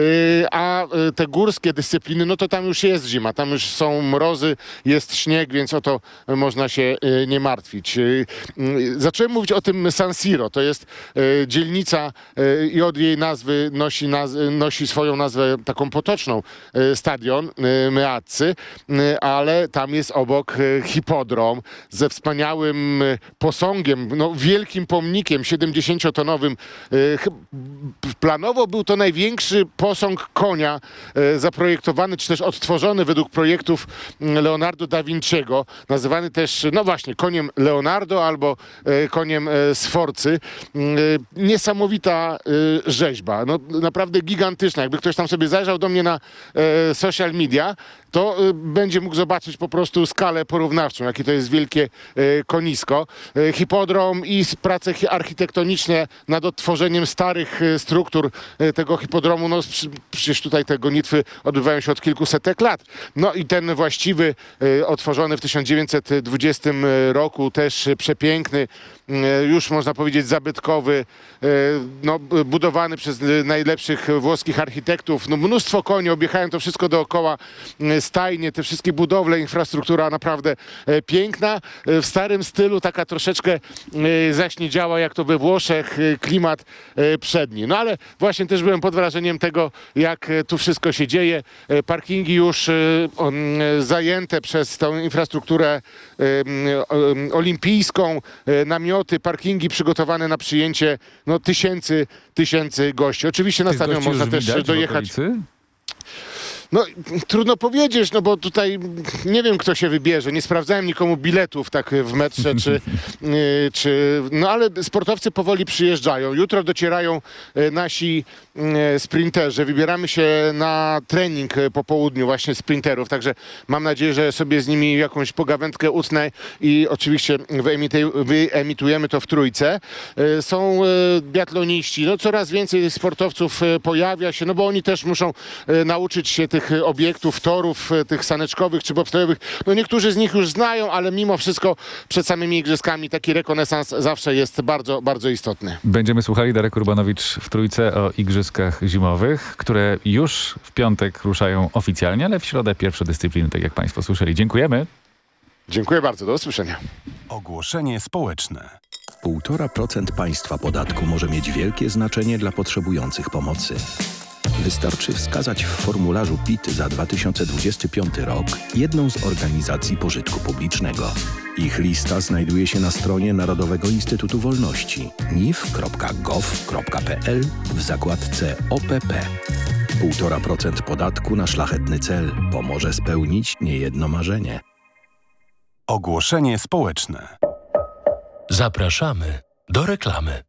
A te górskie dyscypliny, no to tam już jest zima, tam już są mrozy, jest śnieg, więc o to można się nie martwić. Zacząłem mówić o tym San Siro, to jest dzielnica i od jej nazwy nosi swoją nazwę taką potoczną, stadion Meazzi, ale tam jest obok hipodrom ze wspaniałym posągiem, no, wielkim pomnikiem 70-tonowym. Planowo był to największy posąg konia zaprojektowany, czy też odtworzony według projektów Leonardo da Vinciego, nazywany też, no właśnie, koniem Leonardo albo koniem Sforcy. Niesamowita rzeźba, no naprawdę gigantyczna. Jakby ktoś tam sobie zajrzał do mnie na social media, to będzie mógł zobaczyć po prostu skalę porównawczą, jakie to jest wielkie konisko. Hipodrom i prace architektoniczne nad odtworzeniem starych struktur tego hipodromu, no przecież tutaj te gonitwy odbywają się od kilkusetek lat. No i ten właściwy, otworzony w 1920 roku, też przepiękny, już można powiedzieć zabytkowy, no, budowany przez najlepszych włoskich architektów. No, mnóstwo koni, objechałem to wszystko dookoła, stajnie, te wszystkie budowle, infrastruktura naprawdę piękna. W starym stylu, taka troszeczkę zaśniedziała, jak to we Włoszech, klimat przedni. No ale właśnie też byłem pod wrażeniem tego, jak tu wszystko się dzieje. Parkingi już zajęte przez tą infrastrukturę olimpijską, namioty, parkingi przygotowane na przyjęcie no, tysięcy gości. Oczywiście na stadion można też dojechać. No trudno powiedzieć, no bo tutaj nie wiem, kto się wybierze. Nie sprawdzałem nikomu biletów tak w metrze, no ale sportowcy powoli przyjeżdżają. Jutro docierają nasi sprinterzy. Wybieramy się na trening po południu właśnie sprinterów, także mam nadzieję, że sobie z nimi jakąś pogawędkę utnę i oczywiście wyemitujemy to w trójce. Są biatloniści, no coraz więcej sportowców pojawia się, no bo oni też muszą nauczyć się tych obiektów, torów, tych saneczkowych czy bobslejowych. No niektórzy z nich już znają, ale mimo wszystko przed samymi igrzyskami taki rekonesans zawsze jest bardzo, bardzo istotny. Będziemy słuchali, Darek Urbanowicz w trójce o igrzyskach zimowych, które już w piątek ruszają oficjalnie, ale w środę pierwsze dyscypliny, tak jak państwo słyszeli. Dziękujemy. Dziękuję bardzo, do usłyszenia. Ogłoszenie społeczne. 1,5% państwa podatku może mieć wielkie znaczenie dla potrzebujących pomocy. Wystarczy wskazać w formularzu PIT za 2025 rok jedną z organizacji pożytku publicznego. Ich lista znajduje się na stronie Narodowego Instytutu Wolności nif.gov.pl w zakładce OPP. 1,5% podatku na szlachetny cel pomoże spełnić niejedno marzenie. Ogłoszenie społeczne. Zapraszamy do reklamy.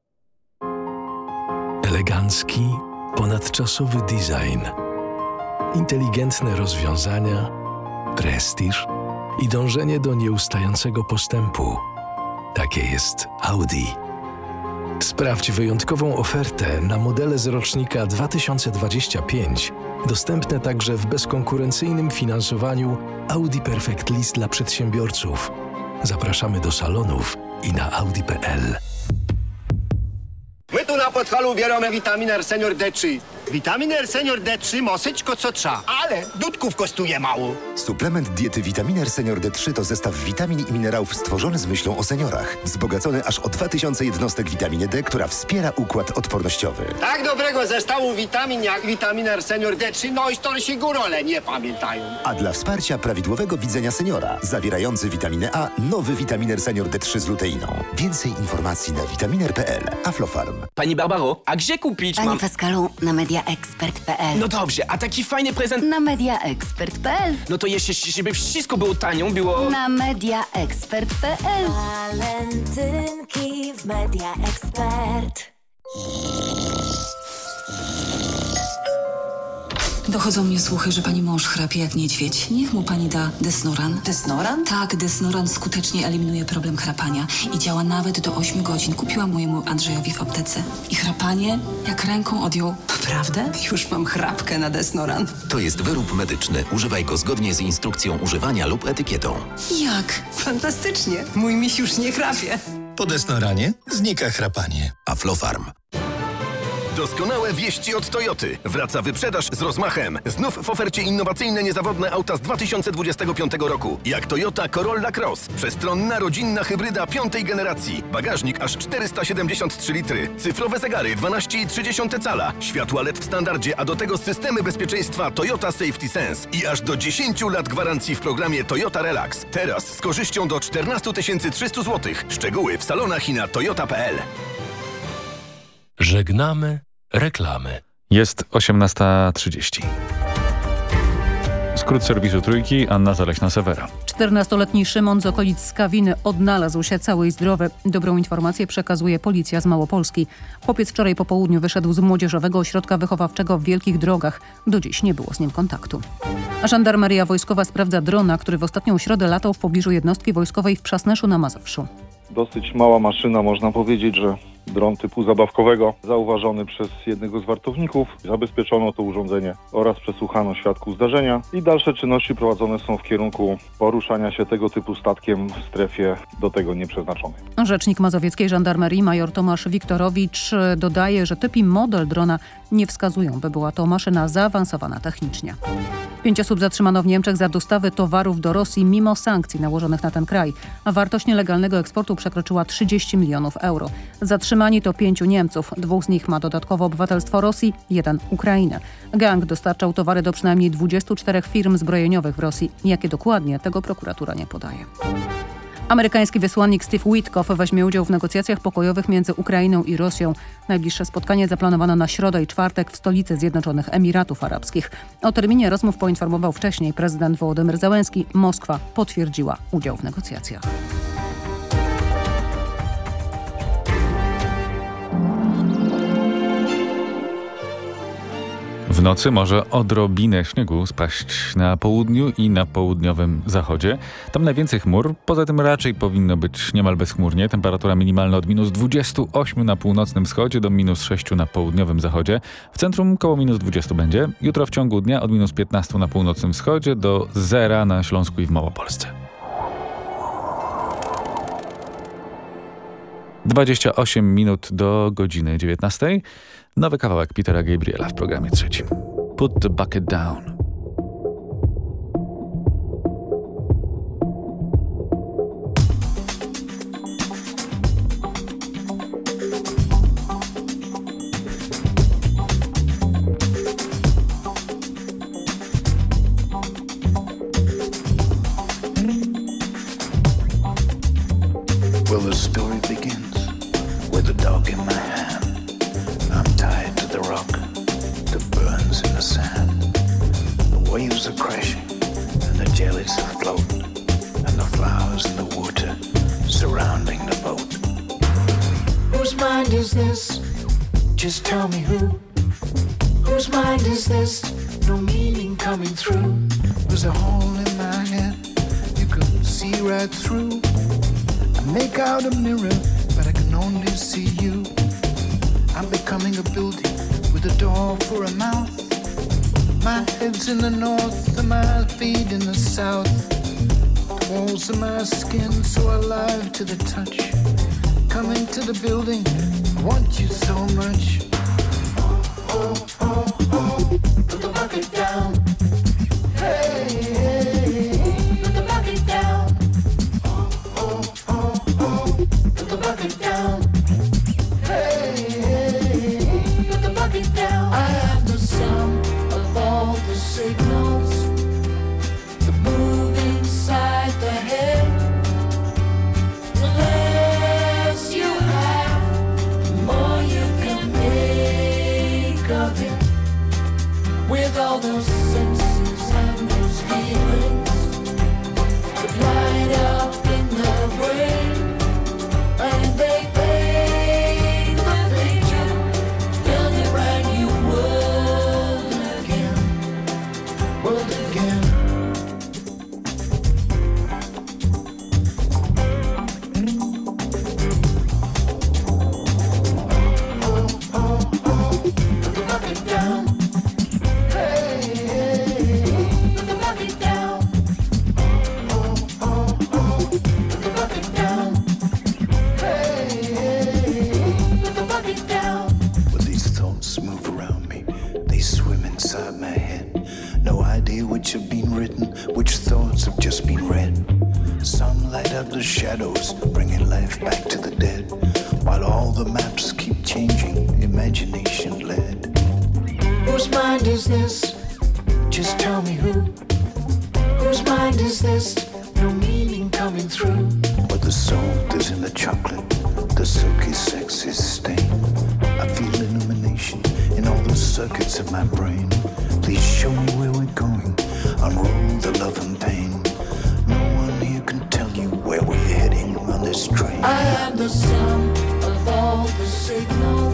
Elegancki, ponadczasowy design, inteligentne rozwiązania, prestiż i dążenie do nieustającego postępu. Takie jest Audi. Sprawdź wyjątkową ofertę na modele z rocznika 2025, dostępne także w bezkonkurencyjnym finansowaniu Audi Perfect Lease dla przedsiębiorców. Zapraszamy do salonów i na audi.pl. My tu na Podhalu bieramy witaminę Senior D3. Witaminę Senior D3 mosyczko co trza, ale dudków kosztuje mało. Suplement diety Vitaminer Senior D3 to zestaw witamin i minerałów stworzony z myślą o seniorach. Wzbogacony aż o 2000 jednostek witaminy D, która wspiera układ odpornościowy. Tak dobrego zestawu witamin jak Vitaminer Senior D3, no i starsi górole nie pamiętają. A dla wsparcia prawidłowego widzenia seniora, zawierający witaminę A, nowy Vitaminer Senior D3 z luteiną. Więcej informacji na vitaminer.pl. Aflofarm. Pani Barbaro, a gdzie kupić? Panie Pascalu, na mediaexpert.pl. No dobrze, a taki fajny prezent... Na mediaexpert.pl. No to jeszcze, żeby wszystko było tanio, było... Na mediaexpert.pl. Walentynki w Media Expert. Dochodzą mnie słuchy, że pani mąż chrapie jak niedźwiedź. Niech mu pani da Desnoran. Desnoran? Tak, Desnoran skutecznie eliminuje problem chrapania i działa nawet do 8 godzin. Kupiłam mojemu Andrzejowi w aptece. I chrapanie jak ręką odjął. Naprawdę? Już mam chrapkę na Desnoran. To jest wyrób medyczny. Używaj go zgodnie z instrukcją używania lub etykietą. Jak? Fantastycznie. Mój miś już nie chrapie. Po Desnoranie znika chrapanie. Aflofarm. Doskonałe wieści od Toyoty. Wraca wyprzedaż z rozmachem. Znów w ofercie innowacyjne, niezawodne auta z 2025 roku. Jak Toyota Corolla Cross. Przestronna, rodzinna hybryda 5. generacji. Bagażnik aż 473 litry. Cyfrowe zegary 12,3 cala. Światła LED w standardzie, a do tego systemy bezpieczeństwa Toyota Safety Sense. I aż do 10 lat gwarancji w programie Toyota Relax. Teraz z korzyścią do 14 300 zł. Szczegóły w salonach i na toyota.pl. Żegnamy reklamy. Jest 18:30. Skrót serwisu Trójki, Anna Zaleśna-Sewera. 14-letni Szymon z okolic Skawiny odnalazł się cały i zdrowy. Dobrą informację przekazuje policja z Małopolski. Chłopiec wczoraj po południu wyszedł z Młodzieżowego Ośrodka Wychowawczego w Wielkich Drogach. Do dziś nie było z nim kontaktu. A żandarmeria wojskowa sprawdza drona, który w ostatnią środę latał w pobliżu jednostki wojskowej w Przasneszu na Mazowszu. Dosyć mała maszyna, można powiedzieć, że dron typu zabawkowego, zauważony przez jednego z wartowników. Zabezpieczono to urządzenie oraz przesłuchano świadków zdarzenia i dalsze czynności prowadzone są w kierunku poruszania się tego typu statkiem w strefie do tego nieprzeznaczonej. Rzecznik mazowieckiej żandarmerii major Tomasz Wiktorowicz dodaje, że typ i model drona nie wskazują, by była to maszyna zaawansowana technicznie. 5 osób zatrzymano w Niemczech za dostawy towarów do Rosji mimo sankcji nałożonych na ten kraj. A wartość nielegalnego eksportu przekroczyła 30 milionów euro. Zatrzymani to 5 Niemców. 2 z nich ma dodatkowo obywatelstwo Rosji, 1 Ukrainę. Gang dostarczał towary do przynajmniej 24 firm zbrojeniowych w Rosji. Jakie dokładnie, tego prokuratura nie podaje. Amerykański wysłannik Steve Witkoff weźmie udział w negocjacjach pokojowych między Ukrainą i Rosją. Najbliższe spotkanie zaplanowano na środę i czwartek w stolicy Zjednoczonych Emiratów Arabskich. O terminie rozmów poinformował wcześniej prezydent Wołodymyr Zełenski. Moskwa potwierdziła udział w negocjacjach. W nocy może odrobinę śniegu spaść na południu i na południowym zachodzie. Tam najwięcej chmur, poza tym raczej powinno być niemal bezchmurnie. Temperatura minimalna od minus 28 na północnym wschodzie do minus 6 na południowym zachodzie. W centrum koło minus 20 będzie. Jutro w ciągu dnia od minus 15 na północnym wschodzie do 0 na Śląsku i w Małopolsce. 28 minut do godziny 19. Nowy kawałek Petera Gabriela w programie trzecim. Put the bucket down. Well, the story begins with a dog in my hand. I'm tied to the rock that burns in the sand. The waves are crashing and the jellies afloat, and the flowers in the water surrounding the boat. Whose mind is this? Just tell me who. Whose mind is this? No meaning coming through. There's a hole in my head you can see right through. I make out a mirror, but I can only see you. I'm becoming a building with a door for a mouth. My head's in the north and my feet in the south. The walls of my skin so alive to the touch. Coming to the building, I want you so much. Oh, oh, oh, put the bucket down. Hey, hey, put the bucket down. Oh, oh, oh, put the bucket down. Hey, put the bucket down. I have the sound of all the signals that move inside the head. The less you have, the more you can make of it. With all those senses and those feelings that light up in the brain, and they paint the picture, build a brand new world again, world again. Oh, oh, oh, put the bucket down. Hey, hey, put the bucket down. Oh, oh, oh, put the bucket down. Well, these thoughts move around me, they swim inside my head. No idea which have been written, which thoughts have just been read. Some light up the shadows, bringing life back to the dead, while all the maps keep changing, imagination led. Whose mind is this? Just tell me who. Whose mind is this? No meaning coming through. But the salt is in the chocolate, the silky sexy stain. I feel illumination in all the circuits of my brain. Please show me where we're going. Unroll I am the sum of all the signals.